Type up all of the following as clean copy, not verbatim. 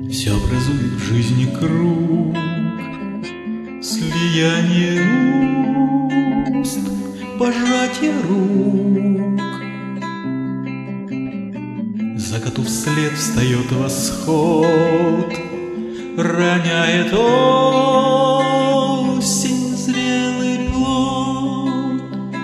Все образует в жизни круг, слияние уст, пожатие рук. Закату вслед встает восход, роняет осень зрелый плод.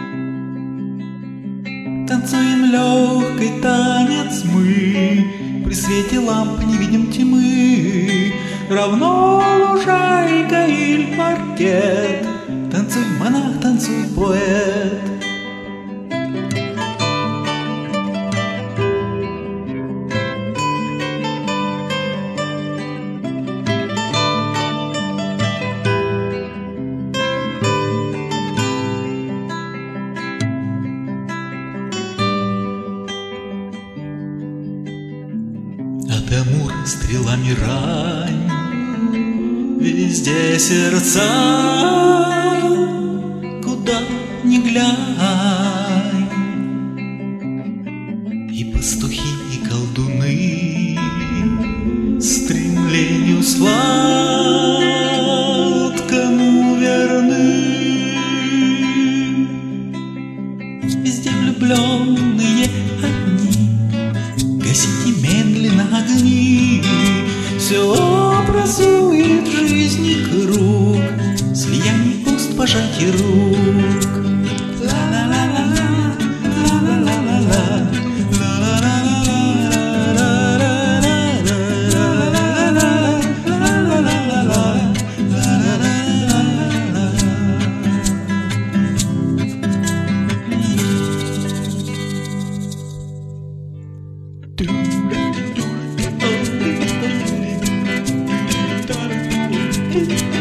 Танцуем легкий танец мы, при свете ламп не видим тьмы. Равно лужайка или паркет, танцуй, монах, танцуй, поэт. От Амура стрелами рань, везде сердца, куда ни глянь. И пастухи, и колдуны стремлению сладкому верны. Везде влюбленные одни, гасите медленно огни. Все образует в жизни круг, слияние уст, пожатие рук. Ла-ла-ла-ла-ла, ла-ла-ла-ла-ла, do